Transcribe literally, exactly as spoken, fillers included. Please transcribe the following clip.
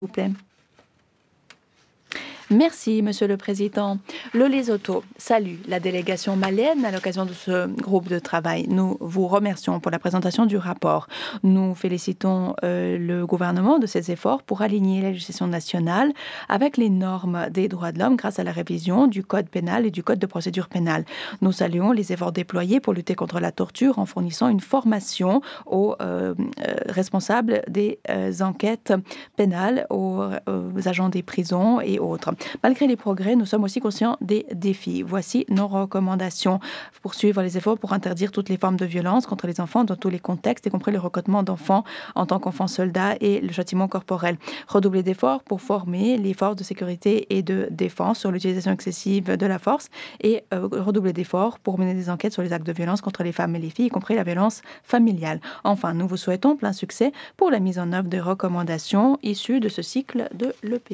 Vous plaît. Merci, Monsieur le Président. Le Lesotho salue la délégation malienne à l'occasion de ce groupe de travail. Nous vous remercions pour la présentation du rapport. Nous félicitons euh, le gouvernement de ses efforts pour aligner la législation nationale avec les normes des droits de l'homme grâce à la révision du Code pénal et du Code de procédure pénale. Nous saluons les efforts déployés pour lutter contre la torture en fournissant une formation aux euh, euh, responsables des euh, enquêtes pénales, aux, aux agents des prisons et autres. Malgré les progrès, nous sommes aussi conscients des défis. Voici nos recommandations. Poursuivre les efforts pour interdire toutes les formes de violence contre les enfants dans tous les contextes, y compris le recrutement d'enfants en tant qu'enfants soldats et le châtiment corporel. Redoubler d'efforts pour former les forces de sécurité et de défense sur l'utilisation excessive de la force et euh, redoubler d'efforts pour mener des enquêtes sur les actes de violence contre les femmes et les filles, y compris la violence familiale. Enfin, nous vous souhaitons plein succès pour la mise en œuvre des recommandations issues de ce cycle de l'E P.